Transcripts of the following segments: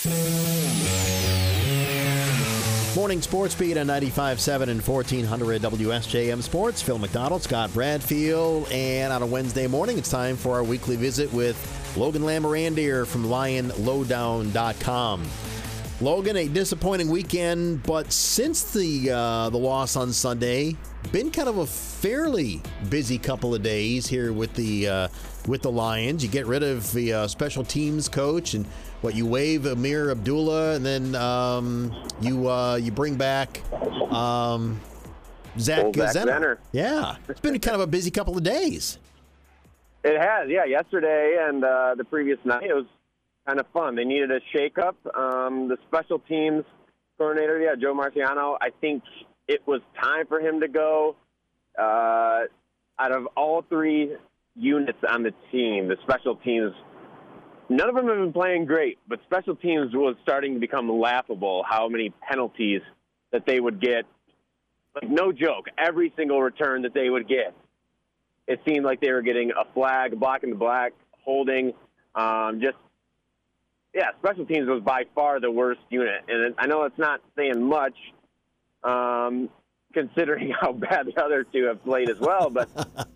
Morning Sports Beat on 95.7 and 1400 WSJM Sports. Phil McDonald, Scott Bradfield, and on a Wednesday morning, it's time for our weekly visit with Logan Lamorandier from LionLowdown.com. Logan, a disappointing weekend, but since the loss on Sunday, been kind of a fairly busy couple of days here with the Lions. You get rid of the special teams coach, and you waive Amir Abdullah, and then you bring back Zach Zenner. Yeah, it's been kind of a busy couple of days. It has, yeah. Yesterday and the previous night, it was kind of fun. They needed a shakeup. The special teams coordinator, Joe Marciano, I think it was time for him to go. Out of all three units on the team, the special teams, none of them have been playing great, but special teams was starting to become laughable how many penalties that they would get. Like, no joke, every single return that they would get, it seemed like they were getting a flag, blocking the black, holding. Special teams was by far the worst unit. And I know it's not saying much, considering how bad the other two have played as well. But,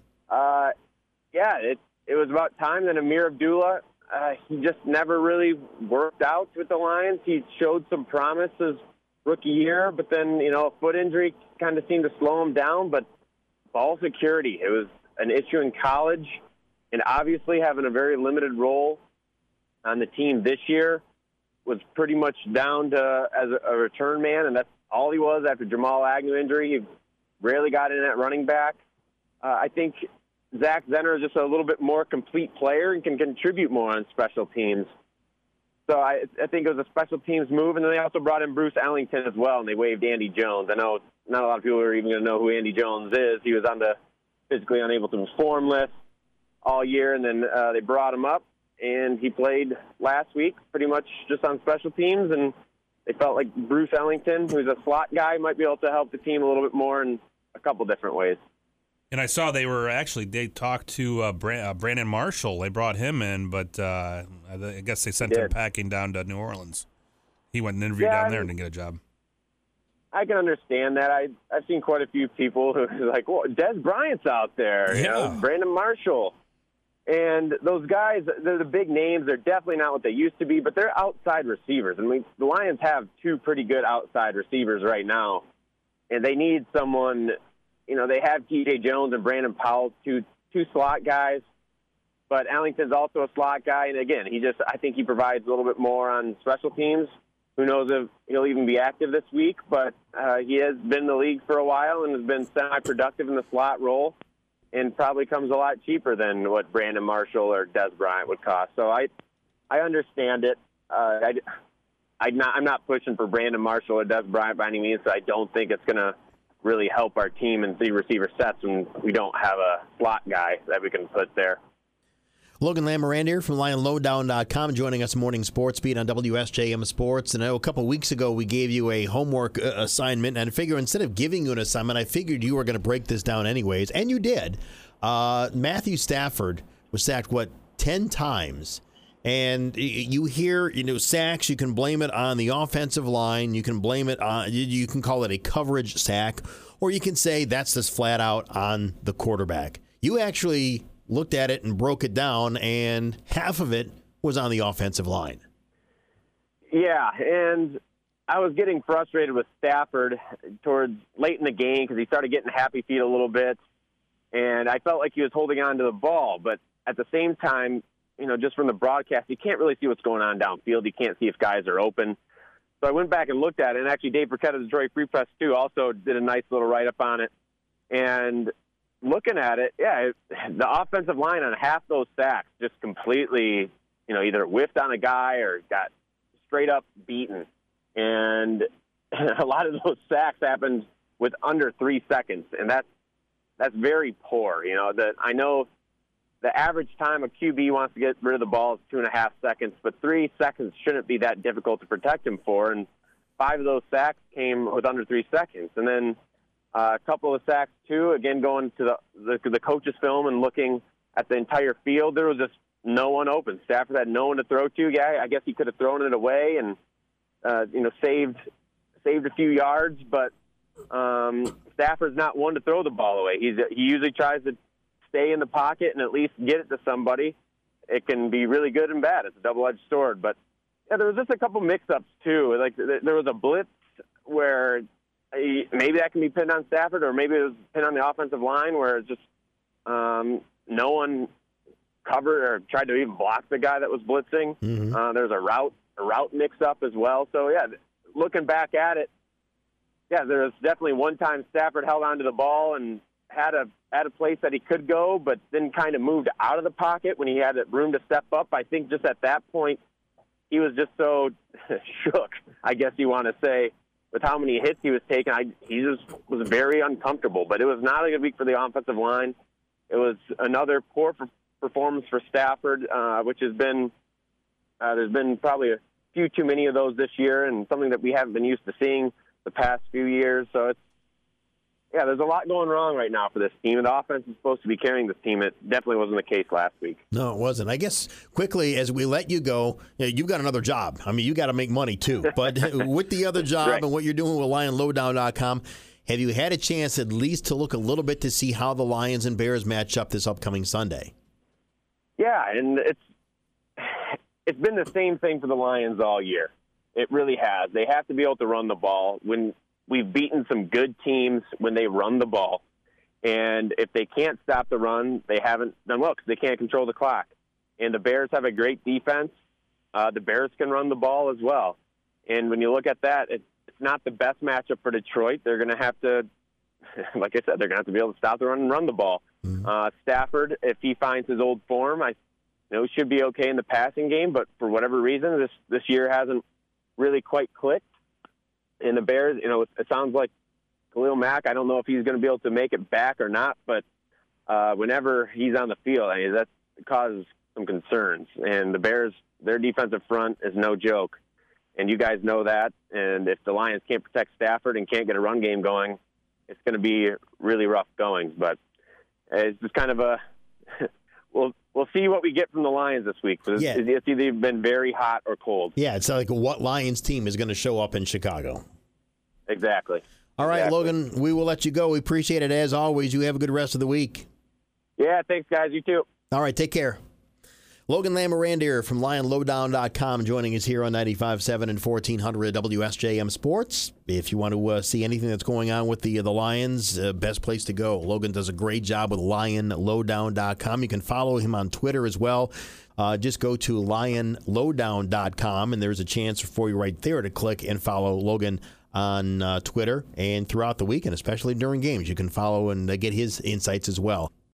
it was about time that Amir Abdullah, he just never really worked out with the Lions. He showed some promise his rookie year, but then, a foot injury kind of seemed to slow him down. But ball security, it was an issue in college, and obviously having a very limited role on the team this year was pretty much down to as a return man, and that's all he was after Jamal Agnew injury. He rarely got in at running back. I think Zach Zenner is just a little bit more complete player and can contribute more on special teams. So I think it was a special teams move, and then they also brought in Bruce Ellington as well, and they waived Andy Jones. I know not a lot of people are even going to know who Andy Jones is. He was on the physically unable to perform list all year, and then they brought him up, and he played last week pretty much just on special teams, and they felt like Bruce Ellington, who's a slot guy, might be able to help the team a little bit more in a couple different ways. And I saw they talked to Brandon Marshall. They brought him in, but I guess they sent him packing down to New Orleans. He went and interviewed down there and didn't get a job. I can understand that. I've seen quite a few people who are like, well, Des Bryant's out there, Brandon Marshall. And those guys, they're the big names. They're definitely not what they used to be, but they're outside receivers. I mean, the Lions have two pretty good outside receivers right now, and they need someone. They have TJ Jones and Brandon Powell, two slot guys, but Ellington's also a slot guy. And again, I think he provides a little bit more on special teams. Who knows if he'll even be active this week, but he has been in the league for a while and has been semi-productive in the slot role, and probably comes a lot cheaper than what Brandon Marshall or Des Bryant would cost. So I understand it. I'm not pushing for Brandon Marshall or Des Bryant by any means, so I don't think it's going to really help our team in three receiver sets when we don't have a slot guy that we can put there. Logan Lamorandier from LionLowdown.com joining us Morning Sports Beat on WSJM Sports. And I know a couple of weeks ago we gave you a homework assignment, and I figure instead of giving you an assignment, I figured you were going to break this down anyways, and you did. Matthew Stafford was sacked, 10 times? And you hear, sacks, you can blame it on the offensive line, you can blame it on, you can call it a coverage sack, or you can say that's just flat out on the quarterback. You actually looked at it and broke it down, and half of it was on the offensive line. Yeah, and I was getting frustrated with Stafford towards late in the game because he started getting happy feet a little bit, and I felt like he was holding on to the ball. But at the same time, just from the broadcast, you can't really see what's going on downfield. You can't see if guys are open. So I went back and looked at it, and actually Dave Burkett of the Detroit Free Press, too, also did a nice little write-up on it. And looking at it, the offensive line on half those sacks just completely, either whiffed on a guy or got straight up beaten. And a lot of those sacks happened with under 3 seconds, and that's very poor. I know the average time a QB wants to get rid of the ball is 2.5 seconds, but 3 seconds shouldn't be that difficult to protect him for. And 5 of those sacks came with under 3 seconds. And then a couple of sacks, too, again, going to the coach's film and looking at the entire field, there was just no one open. Stafford had no one to throw to. Yeah, I guess he could have thrown it away and saved a few yards, but Stafford's not one to throw the ball away. He usually tries to stay in the pocket and at least get it to somebody. It can be really good and bad. It's a double-edged sword. But yeah, there was just a couple mix-ups too. Like there was a blitz where maybe that can be pinned on Stafford, or maybe it was pinned on the offensive line where it's just no one covered or tried to even block the guy that was blitzing. Mm-hmm. There's a route mix-up as well. So yeah, looking back at it, yeah, there was definitely one time Stafford held onto the ball and had a place that he could go, but then kind of moved out of the pocket when he had room to step up. I think just at that point, he was just so shook, I guess you want to say, with how many hits he was taking. He just was very uncomfortable. But it was not a good week for the offensive line. It was another poor performance for Stafford, which has been there's been probably a few too many of those this year, and something that we haven't been used to seeing the past few years. So there's a lot going wrong right now for this team, and the offense is supposed to be carrying this team. It definitely wasn't the case last week. No, it wasn't. I guess quickly, as we let you go, you've got another job. I mean, you got to make money too. But with the other job right. And what you're doing with LionLowdown.com, have you had a chance at least to look a little bit to see how the Lions and Bears match up this upcoming Sunday? Yeah, and it's been the same thing for the Lions all year. It really has. They have to be able to run the ball. When we've beaten some good teams when they run the ball. And if they can't stop the run, they haven't done well because they can't control the clock. And the Bears have a great defense. The Bears can run the ball as well. And when you look at that, it's not the best matchup for Detroit. They're going to have to, like I said, they're going to have to be able to stop the run and run the ball. Mm-hmm. Stafford, if he finds his old form, should be okay in the passing game. But for whatever reason, this year hasn't really quite clicked. And the Bears, it sounds like Khalil Mack, I don't know if he's going to be able to make it back or not, but whenever he's on the field, that causes some concerns. And the Bears, their defensive front is no joke. And you guys know that. And if the Lions can't protect Stafford and can't get a run game going, it's going to be really rough goings. But it's just kind of we'll see what we get from the Lions this week. It's either been very hot or cold. Yeah, it's like what Lions team is going to show up in Chicago. Exactly. All right, Logan, we will let you go. We appreciate it as always. You have a good rest of the week. Yeah, thanks, guys. You too. All right, take care. Logan Lamorandier from LionLowdown.com joining us here on 95.7 and 1400 WSJM Sports. If you want to see anything that's going on with the Lions, best place to go. Logan does a great job with LionLowdown.com. You can follow him on Twitter as well. Just go to LionLowdown.com, and there's a chance for you right there to click and follow Logan on Twitter and throughout the week, and especially during games. You can follow and get his insights as well.